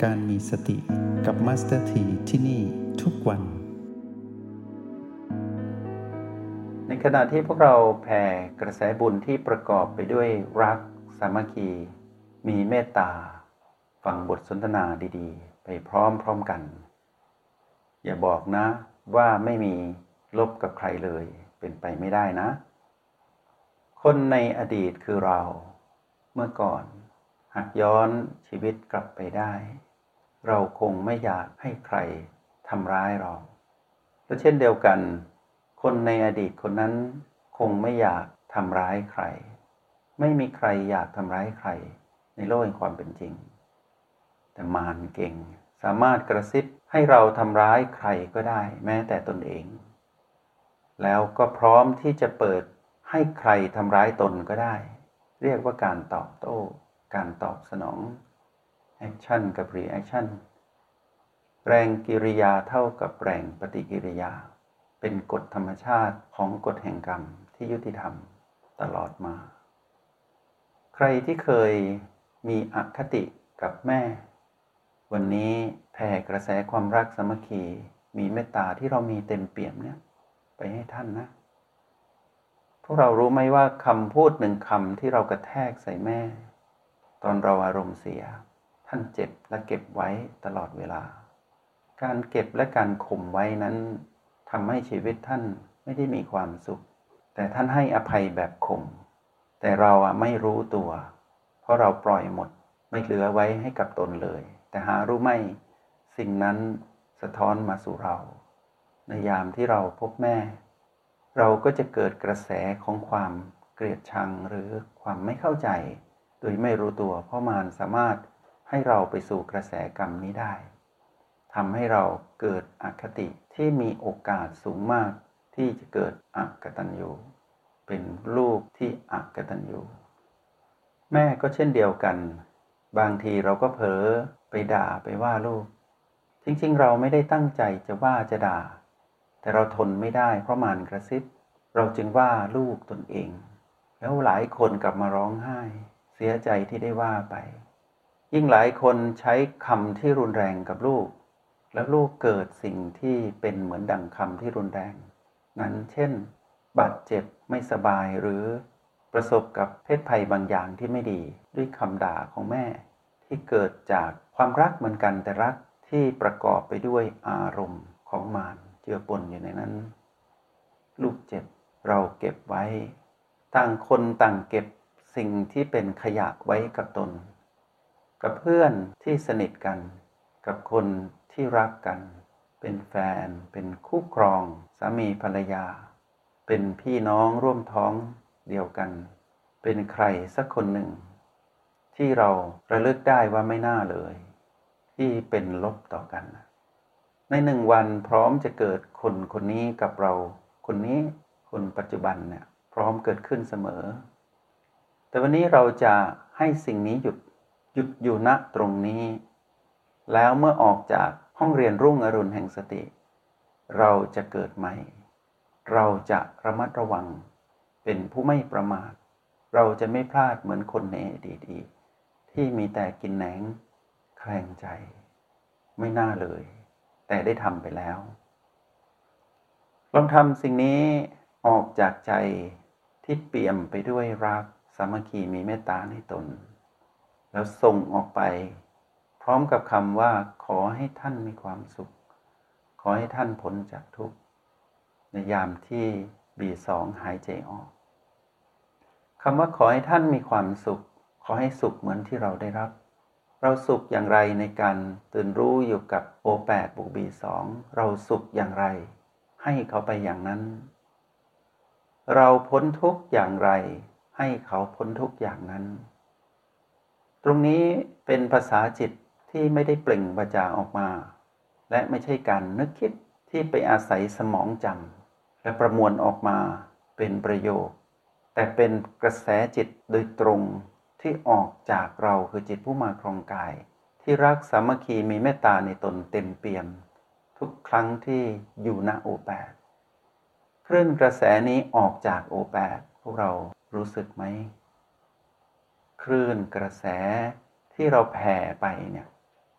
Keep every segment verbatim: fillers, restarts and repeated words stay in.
การมีสติกับมาสเตอร์ทีที่นี่ทุกวันในขณะที่พวกเราแผ่กระแสบุญที่ประกอบไปด้วยรักสามัคคีมีเมตตาฟังบทสนทนาดีๆไปพร้อมๆกันอย่าบอกนะว่าไม่มีลบกับใครเลยเป็นไปไม่ได้นะคนในอดีตคือเราเมื่อก่อนหากย้อนชีวิตกลับไปได้เราคงไม่อยากให้ใครทำร้ายเราและเช่นเดียวกันคนในอดีตคนนั้นคงไม่อยากทำร้ายใครไม่มีใครอยากทำร้ายใครในโลกแห่งความเป็นจริงแต่มารเก่งสามารถกระซิบให้เราทำร้ายใครก็ได้แม้แต่ตนเองแล้วก็พร้อมที่จะเปิดให้ใครทำร้ายตนก็ได้เรียกว่าการตอบโต้การตอบสนองแอคชั่นกับรีแอคชั่นแรงกิริยาเท่ากับแรงปฏิกิริยาเป็นกฎธรรมชาติของกฎแห่งกรรมที่ยุติธรรมตลอดมาใครที่เคยมีอคติกับแม่วันนี้แผ่กระแสความรักสามัคคีมีเมตตาที่เรามีเต็มเปี่ยมเนี่ยไปให้ท่านนะพวกเรารู้ไหมว่าคำพูดหนึ่งคำที่เรากระแทกใส่แม่ตอนเราอารมณ์เสียท่านเจ็บและเก็บไว้ตลอดเวลาการเก็บและการข่มไว้นั้นทำให้ชีวิตท่านไม่ได้มีความสุขแต่ท่านให้อภัยแบบข่มแต่เราอะไม่รู้ตัวเพราะเราปล่อยหมดไม่เหลือไว้ให้กับตนเลยแต่หารู้ไหมสิ่งนั้นสะท้อนมาสู่เราในยามที่เราพบแม่เราก็จะเกิดกระแสของความเกลียดชังหรือความไม่เข้าใจโดยไม่รู้ตัวเพราะมารสามารถให้เราไปสู่กระแสกรรมนี้ได้ทำให้เราเกิดอคติที่มีโอกาสสูงมากที่จะเกิดอกตัญญูเป็นลูกที่อกตัญญูแม่ก็เช่นเดียวกันบางทีเราก็เผลอไปด่าไปว่าลูกจริงๆเราไม่ได้ตั้งใจจะว่าจะด่าแต่เราทนไม่ได้เพราะมารกระซิบเราจึงว่าลูกตนเองแล้วหลายคนกลับมาร้องไห้เสียใจที่ได้ว่าไปยิ่งหลายคนใช้คำที่รุนแรงกับลูกแล้วลูกเกิดสิ่งที่เป็นเหมือนดังคำที่รุนแรงนั้นเช่นบาดเจ็บไม่สบายหรือประสบกับเพศภัยบางอย่างที่ไม่ดีด้วยคำด่าของแม่ที่เกิดจากความรักเหมือนกันแต่รักที่ประกอบไปด้วยอารมณ์ของมารเจือปนอยู่ในนั้นลูกเจ็บเราเก็บไว้ต่างคนต่างเก็บสิ่งที่เป็นขยะไว้กับตนกับเพื่อนที่สนิทกันกับคนที่รักกันเป็นแฟนเป็นคู่ครองสามีภรรยาเป็นพี่น้องร่วมท้องเดียวกันเป็นใครสักคนหนึ่งที่เราระลึกได้ว่าไม่น่าเลยที่เป็นลบต่อกันในหนึ่งวันพร้อมจะเกิดคนคนนี้กับเราคนนี้คนปัจจุบันเนี่ยพร้อมเกิดขึ้นเสมอแต่วันนี้เราจะให้สิ่งนี้หยุดหยุดอยู่ณตรงนี้แล้วเมื่อออกจากห้องเรียนรุ่งอรุณแห่งสติเราจะเกิดใหม่เราจะระมัดระวังเป็นผู้ไม่ประมาทเราจะไม่พลาดเหมือนคนในอดีตที่มีแต่กินแหนงแคลงใจไม่น่าเลยแต่ได้ทำไปแล้วลองทำสิ่งนี้ออกจากใจที่เปี่ยมไปด้วยรักสามัคคีมีเมตตาในตนแล้วส่งออกไปพร้อมกับคำว่าขอให้ท่านมีความสุขขอให้ท่านพ้นจากทุกข์ในยามที่บีสองหายใจออกคำว่าขอให้ท่านมีความสุขขอให้สุขเหมือนที่เราได้รับเราสุขอย่างไรในการตื่นรู้อยู่กับโอแปดบวกบีสองเราสุขอย่างไรให้เขาไปอย่างนั้นเราพ้นทุกข์อย่างไรให้เขาพ้นทุกข์อย่างนั้นตรงนี้เป็นภาษาจิตที่ไม่ได้เปล่งวาจาออกมาและไม่ใช่การนึกคิดที่ไปอาศัยสมองจำและประมวลออกมาเป็นประโยคแต่เป็นกระแสจิตโดยตรงที่ออกจากเราคือจิตผู้มาครองกายที่รักสามัคคีมีเมตตาในตนเต็มเปี่ยมทุกครั้งที่อยู่ณโอแปดคลื่นกระแสนี้ออกจากโอแปดพวกเรารู้สึกไหมคลื่นกระแสที่เราแผ่ไปเนี่ย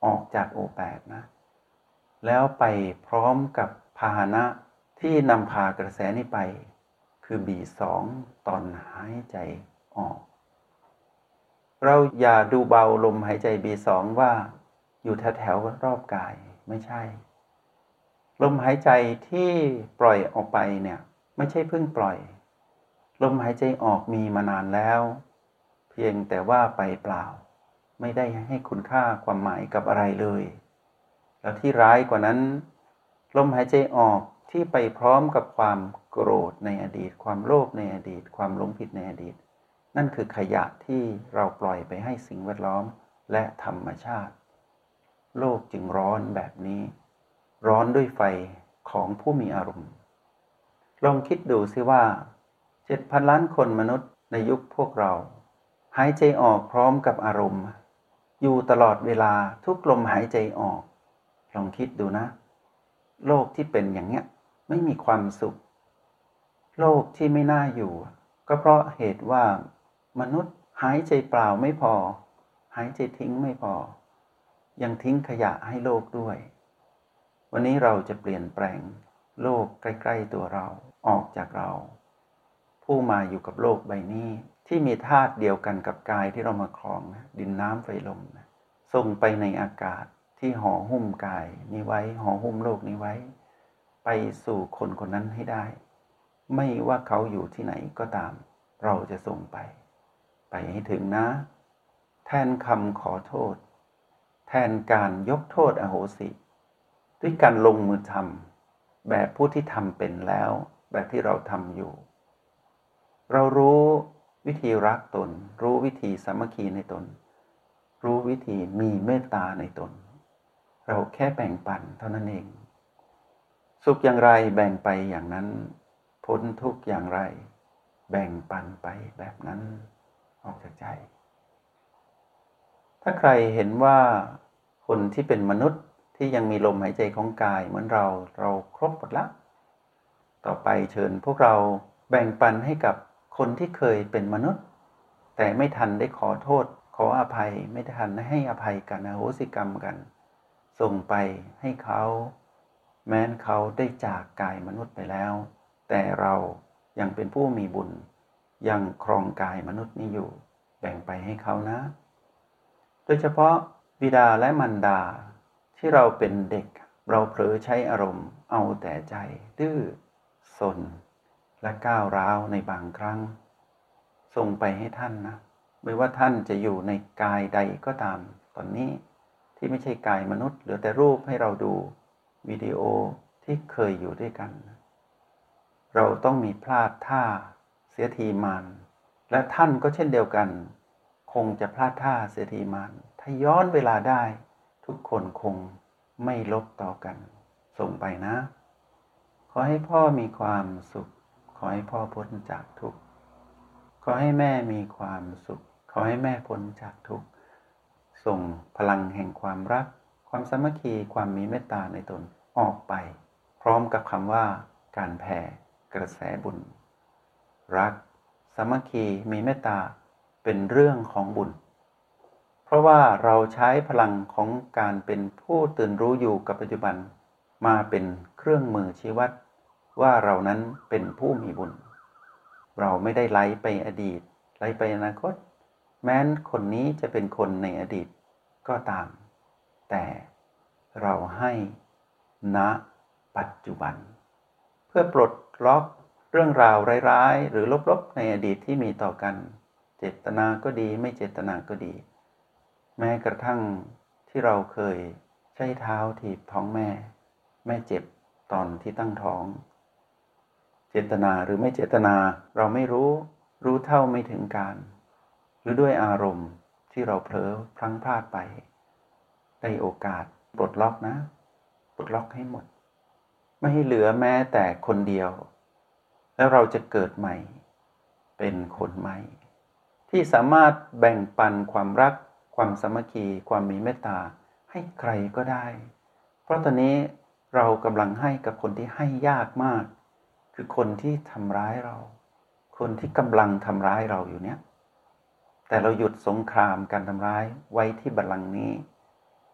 ออกจากโอแปดนะแล้วไปพร้อมกับพาหนะที่นำพากระแสนี้ไปคือ บี สอง ตอนหายใจออกเราอย่าดูเบาลมหายใจ บี สอง ว่าอยู่แถวๆรอบกายไม่ใช่ลมหายใจที่ปล่อยออกไปเนี่ยไม่ใช่เพิ่งปล่อยลมหายใจออกมีมานานแล้วเพียงแต่ว่าไปเปล่าไม่ได้ให้คุณค่าความหมายกับอะไรเลยแล้วที่ร้ายกว่านั้นลมหายใจออกที่ไปพร้อมกับความโกรธในอดีตความโลภในอดีตความหลงผิดในอดีตนั่นคือขยะที่เราปล่อยไปให้สิ่งแวดล้อมและธรรมชาติโลกจึงร้อนแบบนี้ร้อนด้วยไฟของผู้มีอารมณ์ลองคิดดูสิว่าเจ็ดพันล้านคนมนุษย์ในยุคพวกเราหายใจออกพร้อมกับอารมณ์อยู่ตลอดเวลาทุกลมหายใจออกลองคิดดูนะโลกที่เป็นอย่างเนี้ยไม่มีความสุขโลกที่ไม่น่าอยู่ก็เพราะเหตุว่ามนุษย์หายใจเปล่าไม่พอหายใจทิ้งไม่พอยังทิ้งขยะให้โลกด้วยวันนี้เราจะเปลี่ยนแปลงโลกใกล้ๆตัวเราออกจากเราผู้มาอยู่กับโลกใบนี้ที่มีธาตุเดียวกันกับกายที่เรามาครองนะดินน้ำไฟลมนะส่งไปในอากาศที่ห่อหุ้มกายนี้ไว้ห่อหุ้มโลกนี้ไว้ไปสู่คนคนนั้นให้ได้ไม่ว่าเขาอยู่ที่ไหนก็ตามเราจะส่งไปไปให้ถึงนะแทนคำขอโทษแทนการยกโทษอโหสิด้วยการลงมือทำแบบผู้ที่ทำเป็นแล้วแบบที่เราทำอยู่เรารู้วิธีรักตนรู้วิธีสามัคคีในตนรู้วิธีมีเมตตาในตนเราแค่แบ่งปันเท่านั้นเองสุขอย่างไรแบ่งไปอย่างนั้นพ้นทุกข์อย่างไรแบ่งปันไปแบบนั้นออกจากใจถ้าใครเห็นว่าคนที่เป็นมนุษย์ที่ยังมีลมหายใจของกายเหมือนเราเราครบหมดแล้วต่อไปเชิญพวกเราแบ่งปันให้กับคนที่เคยเป็นมนุษย์แต่ไม่ทันได้ขอโทษขออภัยไม่ทันได้ให้อภัยกันอโหสิกรรมกันส่งไปให้เขาแม้นเขาได้จากกายมนุษย์ไปแล้วแต่เรายังเป็นผู้มีบุญยังครองกายมนุษย์นี้อยู่แบ่งไปให้เขานะโดยเฉพาะบิดาและมารดาที่เราเป็นเด็กเราเผลอใช้อารมณ์เอาแต่ใจดื้อซนและก้าวร้าวในบางครั้งส่งไปให้ท่านนะไม่ว่าท่านจะอยู่ในกายใดก็ตามตอนนี้ที่ไม่ใช่กายมนุษย์เหลือแต่รูปให้เราดูวิดีโอที่เคยอยู่ด้วยกันเราต้องมีพลาดท่าเสียทีมานและท่านก็เช่นเดียวกันคงจะพลาดท่าเสียทีมานถ้าย้อนเวลาได้ทุกคนคงไม่ลบต่อกันส่งไปนะขอให้พ่อมีความสุขขอให้พ่อพ้นจากทุกข์ขอให้แม่มีความสุขขอให้แม่พ้นจากทุกข์ส่งพลังแห่งความรักความสามัคคีความมีเมตตาในตนออกไปพร้อมกับคำว่าการแผ่กระแสบุญรักสามัคคีมีเมตตาเป็นเรื่องของบุญเพราะว่าเราใช้พลังของการเป็นผู้ตื่นรู้อยู่กับปัจจุบันมาเป็นเครื่องมือชี้วัดว่าเรานั้นเป็นผู้มีบุญเราไม่ได้ไหลไปอดีตไหลไปอนาคตแม้นคนนี้จะเป็นคนในอดีตก็ตามแต่เราให้ณปัจจุบันเพื่อปลดล็อกเรื่องราวร้ายๆหรือลบๆในอดีตที่มีต่อกันเจตนาก็ดีไม่เจตนาก็ดีแม้กระทั่งที่เราเคยใช้เท้าถีบท้องแม่แม่เจ็บตอนที่ตั้งท้องเจตนาหรือไม่เจตนาเราไม่รู้รู้เท่าไม่ถึงการหรือด้วยอารมณ์ที่เราเผลอพลั้งพลาดไปได้โอกาสปลดล็อกนะปลดล็อกให้หมดไม่ให้เหลือแม้แต่คนเดียวแล้วเราจะเกิดใหม่เป็นคนใหม่ที่สามารถแบ่งปันความรักความสามัคคีความมีเมตตาให้ใครก็ได้เพราะตอนนี้เรากำลังให้กับคนที่ให้ยากมากคือคนที่ทำร้ายเราคนที่กำลังทำร้ายเราอยู่เนี้ยแต่เราหยุดสงครามการทำร้ายไว้ที่บัลลังก์นี้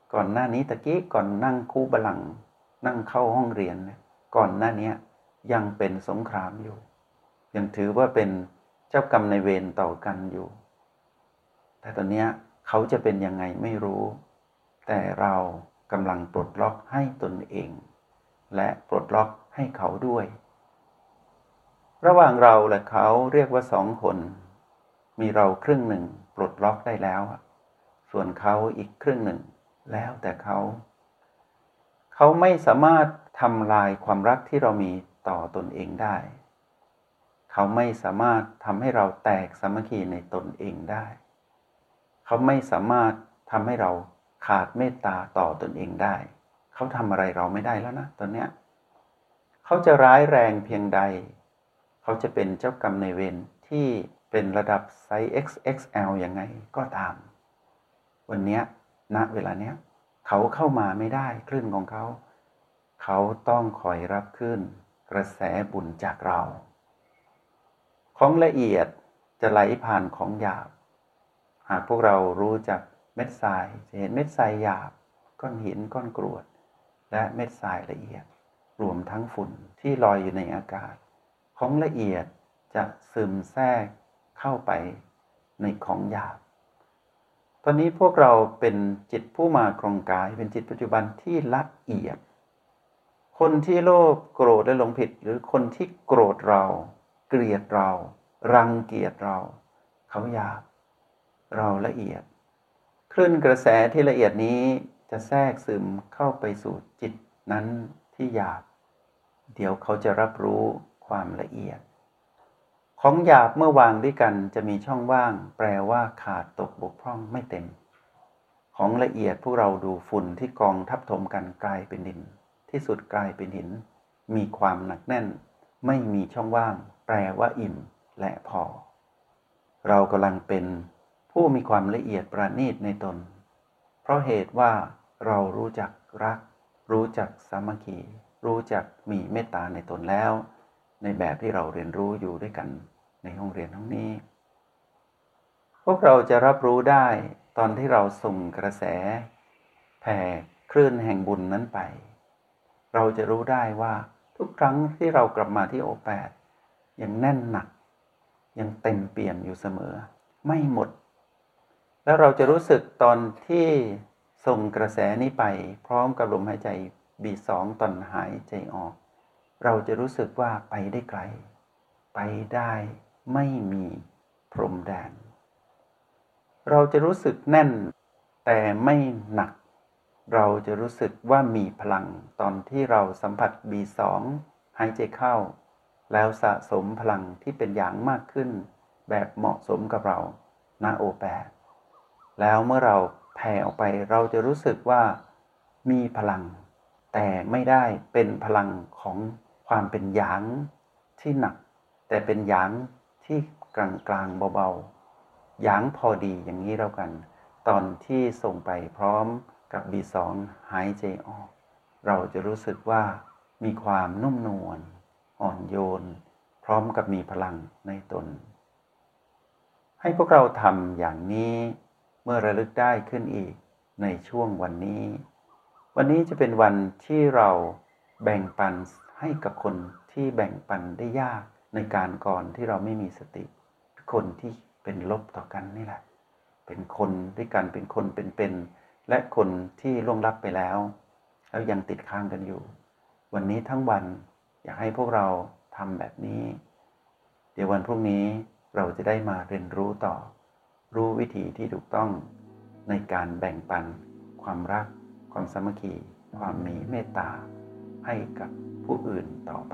ก่อนหน้านี้ตะกี้ก่อนนั่งคูบัลลังก์นั่งเข้าห้องเรียนเนี่ยก่อนหน้านี้ยังเป็นสงครามอยู่ยังถือว่าเป็นเจ้ากรรมนายเวรต่อกันอยู่แต่ตอนนี้เขาจะเป็นยังไงไม่รู้แต่เรากำลังปลดล็อกให้ตนเองและปลดล็อกให้เขาด้วยระหว่างเราและเขาเรียกว่าสองคนมีเราครึ่งหนึ่งปลดล็อกได้แล้วส่วนเขาอีกครึ่งหนึ่งแล้วแต่เขาเขาไม่สามารถทำลายความรักที่เรามีต่อตนเองได้เขาไม่สามารถทำให้เราแตกสามัคคีในตนเองได้เขาไม่สามารถทำให้เราขาดเมตตาต่อตนเองได้เขาทำอะไรเราไม่ได้แล้วนะตอนเนี้ยเขาจะร้ายแรงเพียงใดเขาจะเป็นเจ้ากรรมนายเวรที่เป็นระดับไซส์ เอ็กซ์ เอ็กซ์ แอล ยังไงก็ตามวันนี้ณเวลาเนี้ยเขาเข้ามาไม่ได้คลื่นของเขาเขาต้องคอยรับคลื่นกระแสบุญจากเราของละเอียดจะไหลผ่านของหยาบหากพวกเรารู้จักเม็ดทรายจะเห็นเม็ดทรายหยาบก้อนหินก้อนกรวดและเม็ดทรายละเอียดรวมทั้งฝุ่นที่ลอยอยู่ในอากาศของละเอียดจะซึมแทรกเข้าไปในของหยาบตอนนี้พวกเราเป็นจิตผู้มาครองกายเป็นจิตปัจจุบันที่ละเอียดคนที่โลภโกรธและหลงผิดหรือคนที่โกรธเราเกลียดเรารังเกียจเราเขาหยาบเราละเอียดคลื่นกระแสที่ละเอียดนี้จะแทรกซึมเข้าไปสู่จิตนั้นที่หยาบเดี๋ยวเขาจะรับรู้ความละเอียดของหยาบเมื่อวางด้วยกันจะมีช่องว่างแปลว่าขาดตกบกพร่องไม่เต็มของละเอียดพวกเราดูฝุ่นที่กองทับถมกันกลายเป็นดินที่สุดกลายเป็นหินมีความหนักแน่นไม่มีช่องว่างแปลว่าอิ่มและพอเรากำลังเป็นผู้มีความละเอียดประณีตในตนเพราะเหตุว่าเรารู้จักรักรู้จักสามัคคีรู้จักมีเมตตาในตนแล้วในแบบที่เราเรียนรู้อยู่ด้วยกันในห้องเรียนห้องนี้พวกเราจะรับรู้ได้ตอนที่เราส่งกระแสแผ่คลื่นแห่งบุญนั้นไปเราจะรู้ได้ว่าทุกครั้งที่เรากลับมาที่โอแปดยังแน่นหนักยังเต็มเปี่ยมอยู่เสมอไม่หมดแล้วเราจะรู้สึกตอนที่ส่งกระแสนี้ไปพร้อมกับลมหายใจบีสองตอนหายใจออกเราจะรู้สึกว่าไปได้ไกลไปได้ไม่มีพรมแดนเราจะรู้สึกแน่นแต่ไม่หนักเราจะรู้สึกว่ามีพลังตอนที่เราสัมผัส บี สอง หายใจเข้าแล้วสะสมพลังที่เป็นอย่างมากขึ้นแบบเหมาะสมกับเราณโอแปดแล้วเมื่อเราแผ่ออกไปเราจะรู้สึกว่ามีพลังแต่ไม่ได้เป็นพลังของความเป็นหยางที่หนักแต่เป็นหยางที่กลางกลางเบาๆหยางพอดีอย่างนี้แล้วกันตอนที่ส่งไปพร้อมกับ บี สอง หายใจออกเราจะรู้สึกว่ามีความนุ่มนวลอ่อนโยนพร้อมกับมีพลังในตนให้พวกเราทำอย่างนี้เมื่อระลึกได้ขึ้นอีกในช่วงวันนี้วันนี้จะเป็นวันที่เราแบ่งปันให้กับคนที่แบ่งปันได้ยากในการก่อนที่เราไม่มีสติคนที่เป็นลบต่อกันนี่แหละเป็นคนด้วยกันเป็นคนเป็นๆและคนที่ล่วงลับไปแล้วแล้วยังติดค้างกันอยู่วันนี้ทั้งวันอยากให้พวกเราทำแบบนี้เดี๋ยววันพรุ่งนี้เราจะได้มาเรียนรู้ต่อรู้วิธีที่ถูกต้องในการแบ่งปันความรักความสามัคคีความมีเมตตาให้กับผู้อื่นต่อไป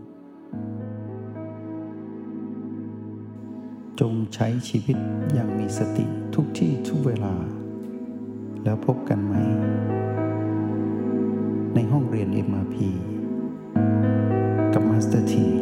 จงใช้ชีวิตอย่างมีสติทุกที่ทุกเวลาแล้วพบกันไหมในห้องเรียน เอ็ม อาร์ พี กับมาสเตอร์ที